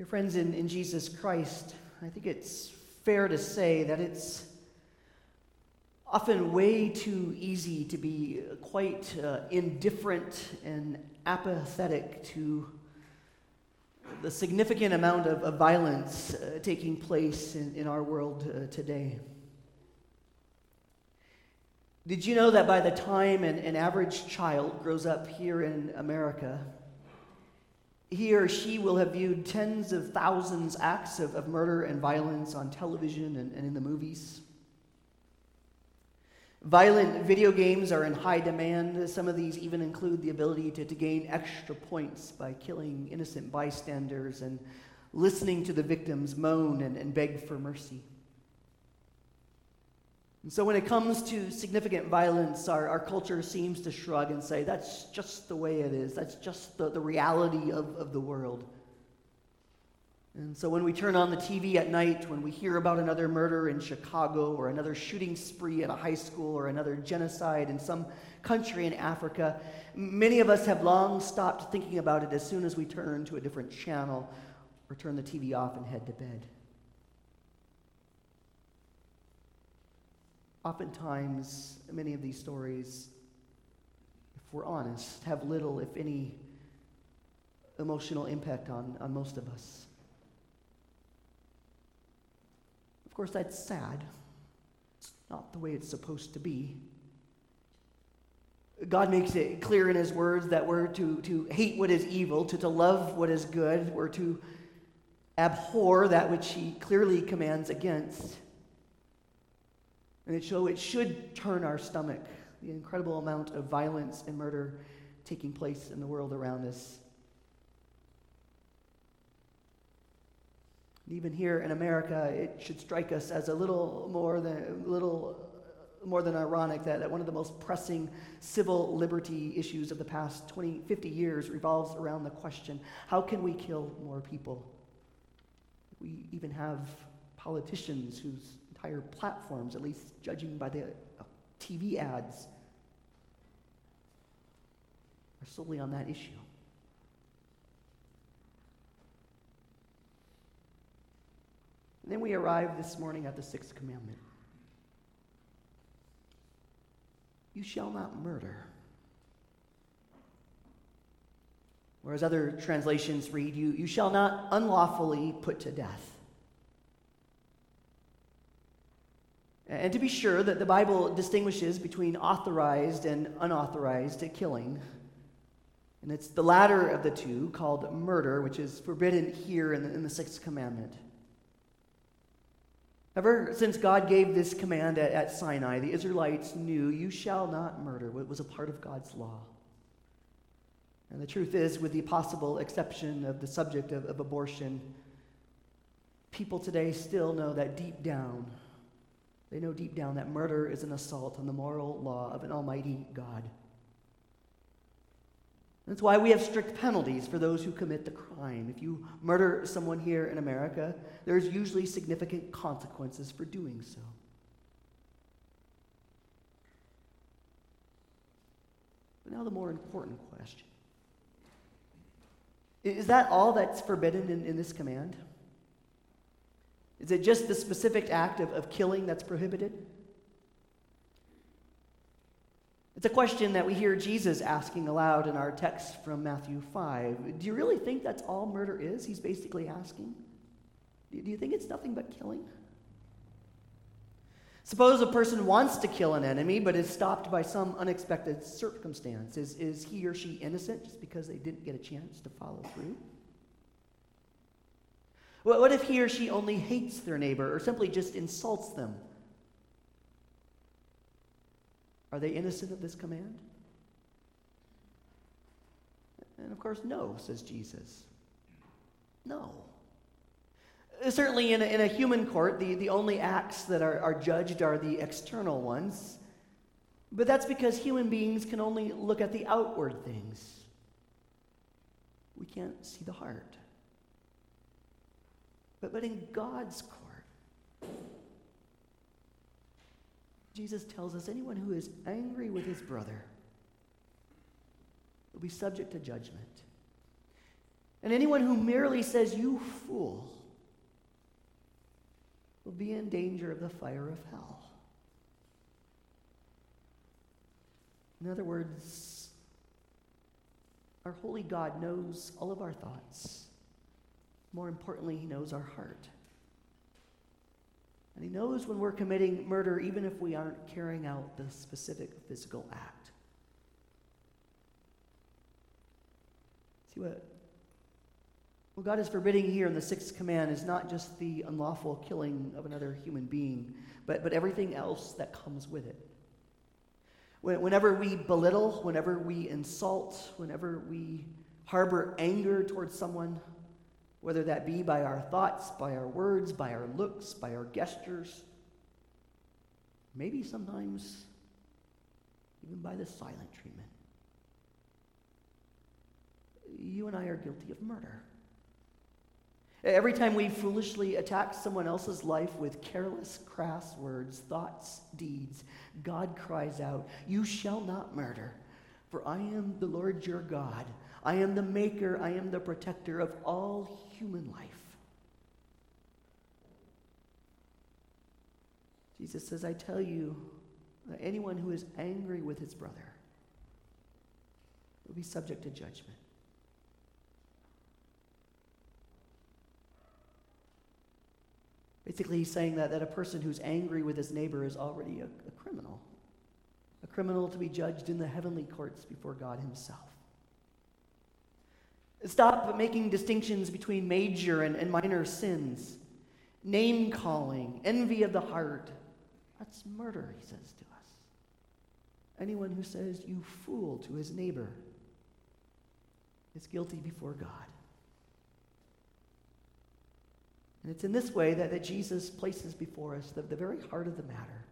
Dear friends, in Jesus Christ, I think it's fair to say that it's often way too easy to be quite indifferent and apathetic to the significant amount of violence taking place in our world today. Did you know that by the time an average child grows up here in America, he or she will have viewed tens of thousands acts of murder and violence on television and in the movies? Violent video games are in high demand. Some of these even include the ability to gain extra points by killing innocent bystanders and listening to the victims moan and beg for mercy. And so when it comes to significant violence, our culture seems to shrug and say, that's just the way it is. That's just the reality of the world. And so when we turn on the TV at night, when we hear about another murder in Chicago or another shooting spree at a high school or another genocide in some country in Africa, many of us have long stopped thinking about it as soon as we turn to a different channel or turn the TV off and head to bed. Oftentimes, many of these stories, if we're honest, have little, if any, emotional impact on most of us. Of course, that's sad. It's not the way it's supposed to be. God makes it clear in His words that we're to hate what is evil, to love what is good. We're to abhor that which He clearly commands against. And it should turn our stomach, the incredible amount of violence and murder taking place in the world around us. And even here in America, it should strike us as a little more than ironic that one of the most pressing civil liberty issues of the past 20, 50 years revolves around the question, how can we kill more people? We even have politicians whose entire platforms, at least judging by the TV ads, are solely on that issue. And then we arrive this morning at the sixth commandment. You shall not murder. Or as other translations read, you shall not unlawfully put to death. And to be sure that the Bible distinguishes between authorized and unauthorized killing. And it's the latter of the two, called murder, which is forbidden here in the sixth commandment. Ever since God gave this command at Sinai, the Israelites knew, you shall not murder. It was a part of God's law. And the truth is, with the possible exception of the subject of abortion, people today still know that deep down, they know deep down that murder is an assault on the moral law of an almighty God. That's why we have strict penalties for those who commit the crime. If you murder someone here in America, there's usually significant consequences for doing so. But now the more important question. Is that all that's forbidden in this command? Is it just the specific act of killing that's prohibited? It's a question that we hear Jesus asking aloud in our text from Matthew 5. Do you really think that's all murder is? He's basically asking. Do you think it's nothing but killing? Suppose a person wants to kill an enemy but is stopped by some unexpected circumstance. Is he or she innocent just because they didn't get a chance to follow through? What if he or she only hates their neighbor or simply just insults them? Are they innocent of this command? And of course, no, says Jesus. No. Certainly in a human court, the only acts that are judged are the external ones. But that's because human beings can only look at the outward things. We can't see the heart. But in God's court, Jesus tells us anyone who is angry with his brother will be subject to judgment. And anyone who merely says, "You fool," will be in danger of the fire of hell. In other words, our holy God knows all of our thoughts. More importantly, he knows our heart. And he knows when we're committing murder, even if we aren't carrying out the specific physical act. See, what God is forbidding here in the sixth command is not just the unlawful killing of another human being, but everything else that comes with it. Whenever we belittle, whenever we insult, whenever we harbor anger towards someone, whether that be by our thoughts, by our words, by our looks, by our gestures, maybe sometimes even by the silent treatment, you and I are guilty of murder. Every time we foolishly attack someone else's life with careless, crass words, thoughts, deeds, God cries out, "You shall not murder, for I am the Lord your God. I am the maker, I am the protector of all human life." Jesus says, "I tell you, that anyone who is angry with his brother will be subject to judgment." Basically, he's saying that a person who's angry with his neighbor is already a criminal to be judged in the heavenly courts before God himself. Stop making distinctions between major and minor sins. Name-calling, envy of the heart, that's murder, he says to us. Anyone who says, "You fool," to his neighbor is guilty before God. And it's in this way that Jesus places before us the very heart of the matter.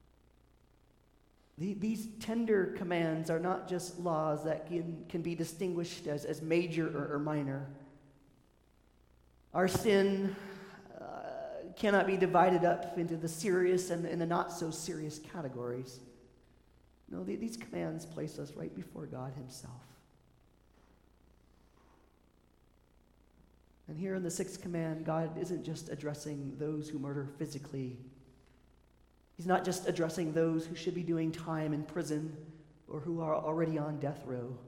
These tender commands are not just laws that can be distinguished as major or minor. Our sin cannot be divided up into the serious and the not-so-serious categories. No, these commands place us right before God himself. And here in the sixth command, God isn't just addressing those who murder physically. He's not just addressing those who should be doing time in prison or who are already on death row.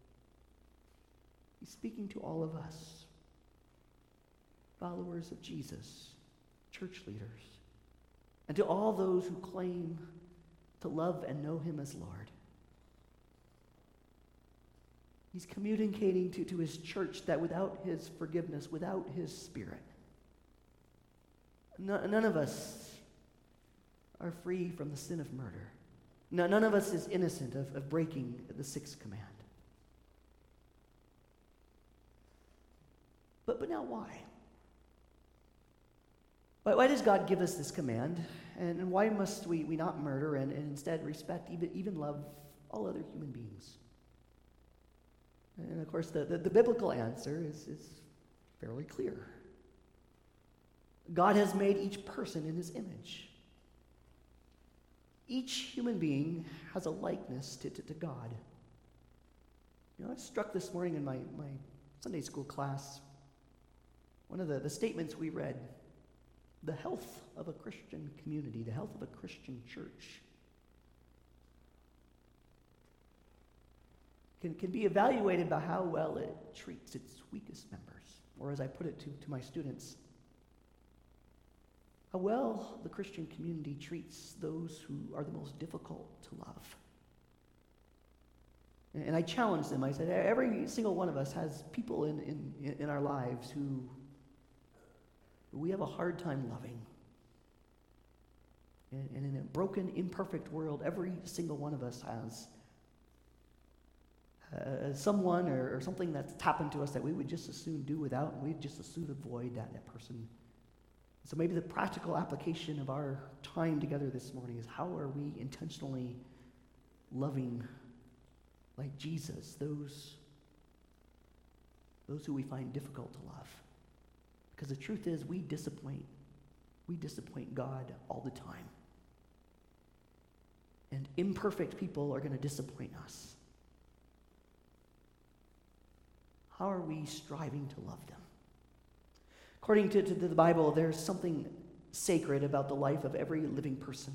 He's speaking to all of us, followers of Jesus, church leaders, and to all those who claim to love and know him as Lord. He's communicating to his church that without his forgiveness, without his Spirit, none of us are free from the sin of murder. None of us is innocent of breaking the sixth command. But now why? Why does God give us this command? And why must we not murder and instead respect, even love all other human beings? And of course, the biblical answer is fairly clear. God has made each person in his image. Each human being has a likeness to God. You know, I was struck this morning in my Sunday school class. One of the statements we read, the health of a Christian community, the health of a Christian church, can be evaluated by how well it treats its weakest members. Or as I put it to my students, how well the Christian community treats those who are the most difficult to love. And I challenged them. I said, every single one of us has people in our lives who we have a hard time loving. And in a broken, imperfect world, every single one of us has someone or something that's happened to us that we would just as soon do without, and we'd just as soon avoid that person. So maybe the practical application of our time together this morning is, how are we intentionally loving like Jesus those who we find difficult to love? Because the truth is, we disappoint God all the time. And imperfect people are going to disappoint us. how are we striving to love them? According to the Bible, there's something sacred about the life of every living person.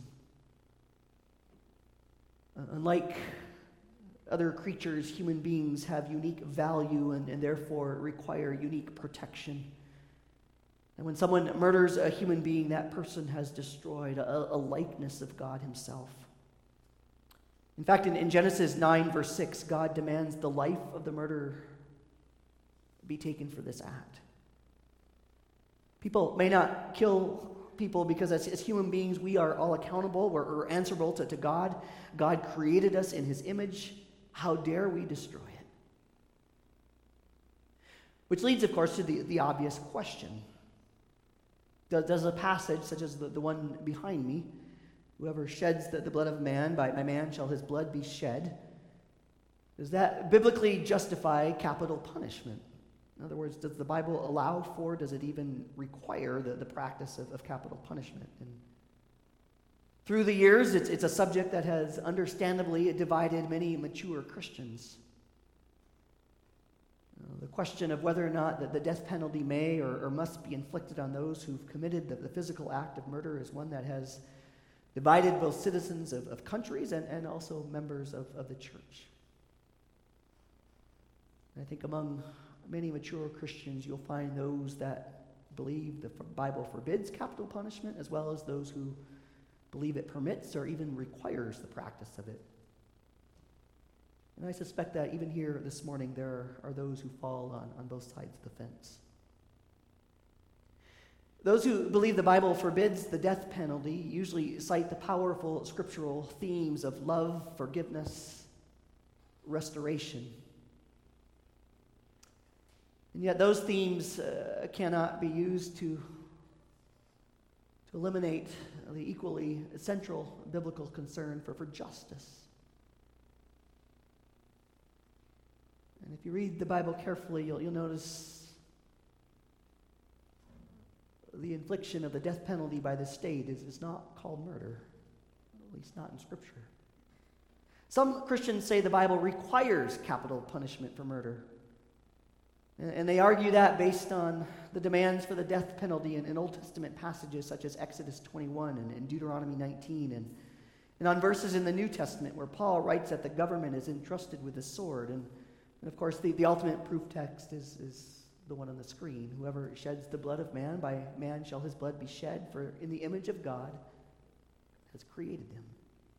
Unlike other creatures, human beings have unique value and therefore require unique protection. And when someone murders a human being, that person has destroyed a likeness of God himself. In fact, in Genesis 9, verse 6, God demands the life of the murderer be taken for this act. People may not kill people because as human beings, we are all accountable. We're answerable to God. God created us in his image. How dare we destroy it? Which leads, of course, to the obvious question. Does a passage such as the one behind me, whoever sheds the blood of man, by man shall his blood be shed, does that biblically justify capital punishment? In other words, does the Bible allow for, does it even require the practice of capital punishment? And through the years, it's a subject that has understandably divided many mature Christians. The question of whether or not the death penalty may or must be inflicted on those who've committed the physical act of murder is one that has divided both citizens of countries and also members of the church. And I think among many mature Christians, you'll find those that believe the Bible forbids capital punishment, as well as those who believe it permits or even requires the practice of it. And I suspect that even here this morning, there are those who fall on both sides of the fence. Those who believe the Bible forbids the death penalty usually cite the powerful scriptural themes of love, forgiveness, restoration. And yet those themes cannot be used to eliminate the equally central biblical concern for justice. And if you read the Bible carefully, you'll notice the infliction of the death penalty by the state is not called murder, at least not in Scripture. Some Christians say the Bible requires capital punishment for murder. And they argue that based on the demands for the death penalty in Old Testament passages such as Exodus 21 and Deuteronomy 19, and on verses in the New Testament where Paul writes that the government is entrusted with the sword. And of course, the ultimate proof text is the one on the screen. Whoever sheds the blood of man, by man shall his blood be shed, for in the image of God has created him.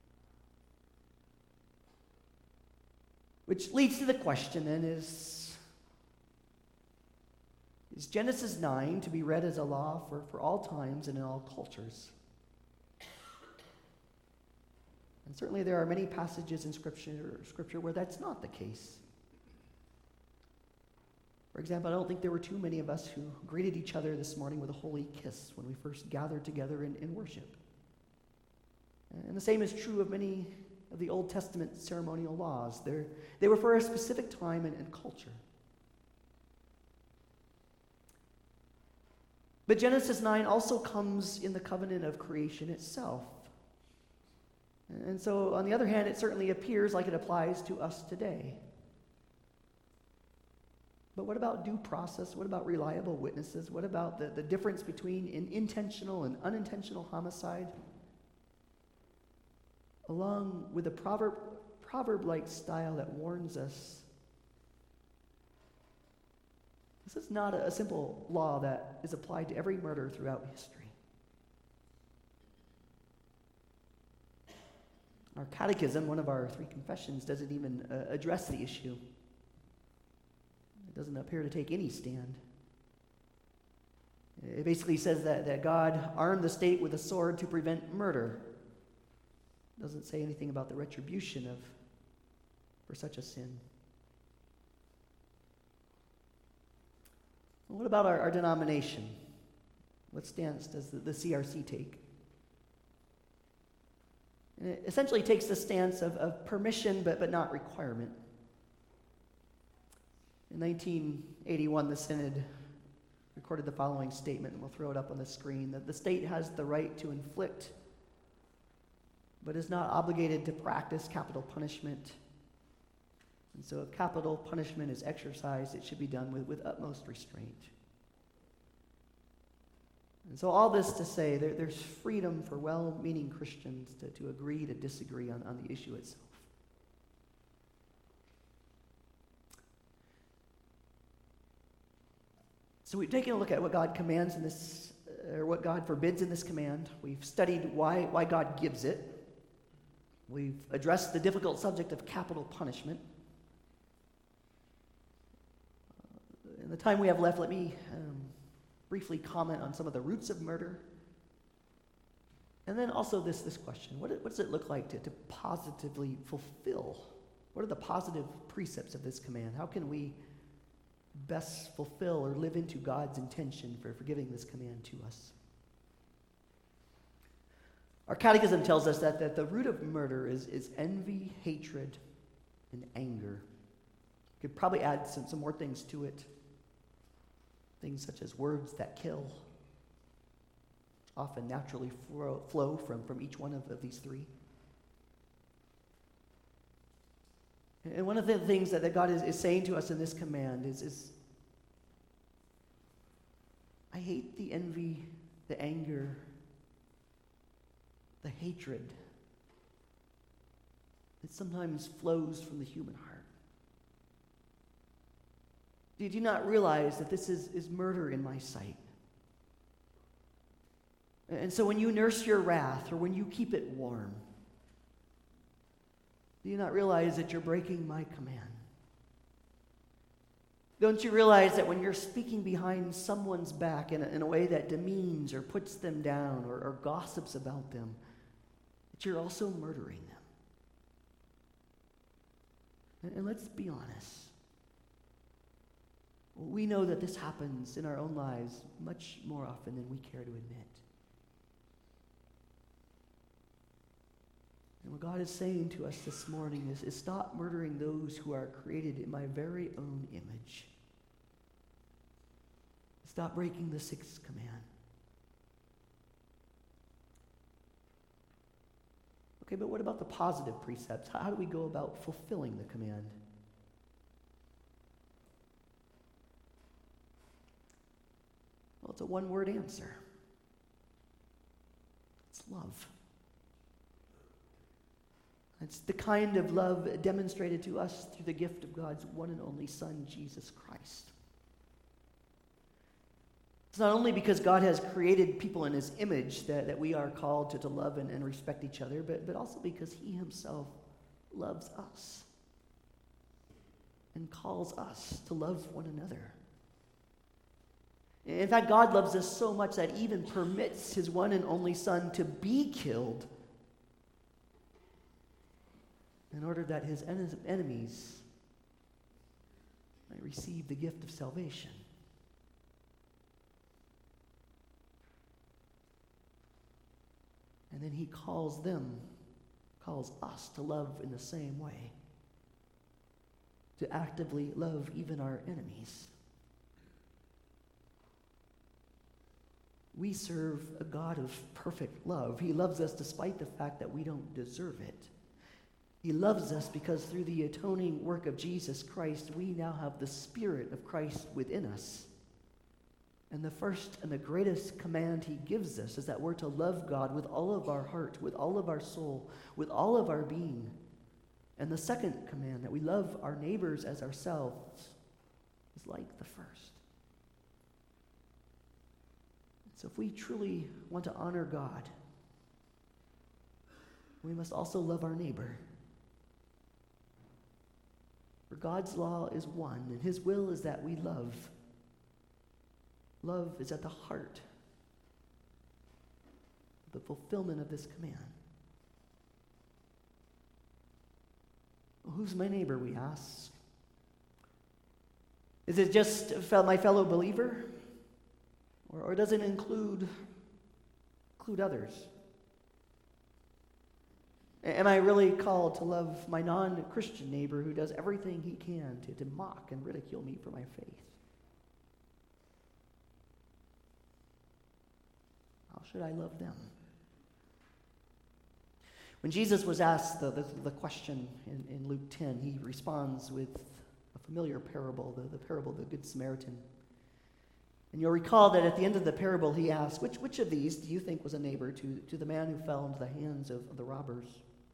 Which leads to the question then is Genesis 9 to be read as a law for all times and in all cultures? And certainly there are many passages in Scripture where that's not the case. For example, I don't think there were too many of us who greeted each other this morning with a holy kiss when we first gathered together in worship. And the same is true of many of the Old Testament ceremonial laws. They were for a specific time and culture. But Genesis 9 also comes in the covenant of creation itself. And so, on the other hand, it certainly appears like it applies to us today. But what about due process? What about reliable witnesses? What about the difference between an intentional and unintentional homicide? Along with a proverb-like style that warns us, this is not a simple law that is applied to every murder throughout history. Our catechism, one of our 3 confessions, doesn't even address the issue. It doesn't appear to take any stand. It basically says that God armed the state with a sword to prevent murder. It doesn't say anything about the retribution for such a sin. What about our denomination? What stance does the CRC take? And it essentially takes the stance of permission but not requirement. In 1981, the Synod recorded the following statement, and we'll throw it up on the screen, that the state has the right to inflict, but is not obligated to practice capital punishment And so if capital punishment is exercised, it should be done with utmost restraint. And so all this to say, there's freedom for well-meaning Christians to agree to disagree on the issue itself. So we've taken a look at what God commands in this, or what God forbids in this command. We've studied why God gives it. We've addressed the difficult subject of capital punishment. In the time we have left, let me briefly comment on some of the roots of murder. And then also this question, what does it look like to positively fulfill? What are the positive precepts of this command? How can we best fulfill or live into God's intention for giving this command to us? Our catechism tells us that the root of murder is envy, hatred, and anger. You could probably add some more things to it. Things such as words that kill often naturally flow from each one of these three. And one of the things that God is saying to us in this command is I hate the envy, the anger, the hatred that sometimes flows from the human heart. Did you not realize that this is murder in my sight? And so when you nurse your wrath, or when you keep it warm, do you not realize that you're breaking my command? Don't you realize that when you're speaking behind someone's back in a way that demeans or puts them down or gossips about them, that you're also murdering them? And let's be honest. We know that this happens in our own lives much more often than we care to admit. And what God is saying to us this morning is stop murdering those who are created in my very own image. Stop breaking the sixth command. Okay, but what about the positive precepts? How do we go about fulfilling the command? Well, it's a one-word answer. It's love. It's the kind of love demonstrated to us through the gift of God's one and only Son, Jesus Christ. It's not only because God has created people in his image that we are called to love and respect each other, but also because he himself loves us and calls us to love one another. In fact, God loves us so much that he even permits his one and only Son to be killed in order that his enemies might receive the gift of salvation. And then he calls us to love in the same way, to actively love even our enemies. We serve a God of perfect love. He loves us despite the fact that we don't deserve it. He loves us because through the atoning work of Jesus Christ, we now have the Spirit of Christ within us. And the first and the greatest command he gives us is that we're to love God with all of our heart, with all of our soul, with all of our being. And the second command, that we love our neighbors as ourselves, is like the first. So if we truly want to honor God, we must also love our neighbor. For God's law is one, and his will is that we love. Love is at the heart of the fulfillment of this command. Well, who's my neighbor, we ask? Is it just my fellow believer? Or does it include others? Am I really called to love my non-Christian neighbor who does everything he can to mock and ridicule me for my faith? How should I love them? When Jesus was asked the question in Luke 10, he responds with a familiar parable, the parable of the Good Samaritan. And you'll recall that at the end of the parable, he asked, which of these do you think was a neighbor to the man who fell into the hands of the robbers?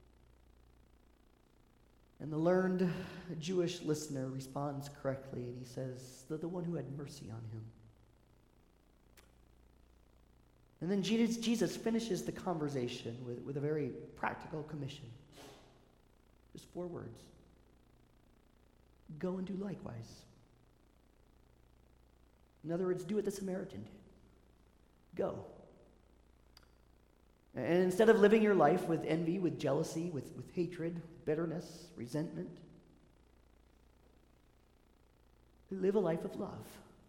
And the learned Jewish listener responds correctly, and he says, the one who had mercy on him. And then Jesus finishes the conversation with a very practical commission. Just 4 words. Go and do likewise. In other words, do what the Samaritan did. Go. And instead of living your life with envy, with jealousy, with hatred, bitterness, resentment, live a life of love.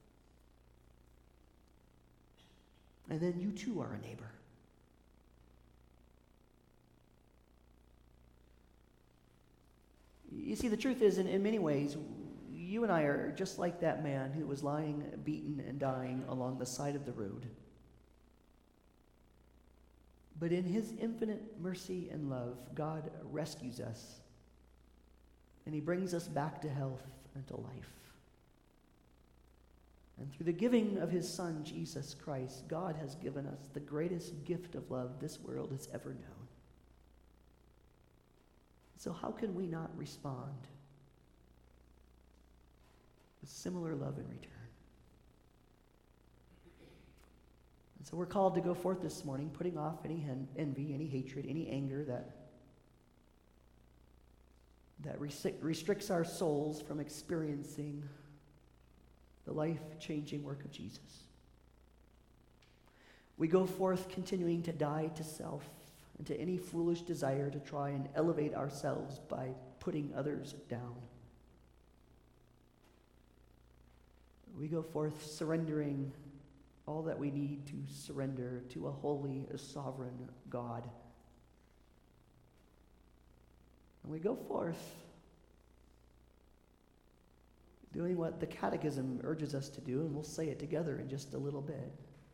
And then you too are a neighbor. You see, the truth is, in many ways, you and I are just like that man who was lying, beaten, and dying along the side of the road. But in his infinite mercy and love, God rescues us, and he brings us back to health and to life. And through the giving of his Son, Jesus Christ, God has given us the greatest gift of love this world has ever known. So how can we not respond with similar love in return? And so we're called to go forth this morning, putting off any envy, any hatred, any anger that restricts our souls from experiencing the life-changing work of Jesus. We go forth continuing to die to self and to any foolish desire to try and elevate ourselves by putting others down. We go forth surrendering all that we need to surrender to a holy, a sovereign God. And we go forth doing what the Catechism urges us to do, and we'll say it together in just a little bit.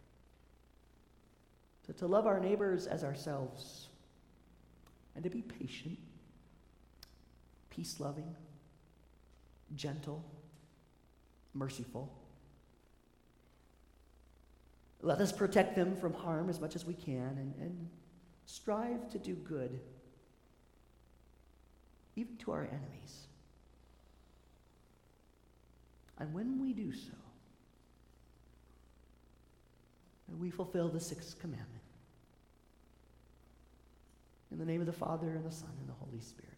To love our neighbors as ourselves, and to be patient, peace-loving, gentle, merciful. Let us protect them from harm as much as we can, and strive to do good, even to our enemies. And when we do so, we fulfill the 6th commandment. In the name of the Father, and the Son, and the Holy Spirit.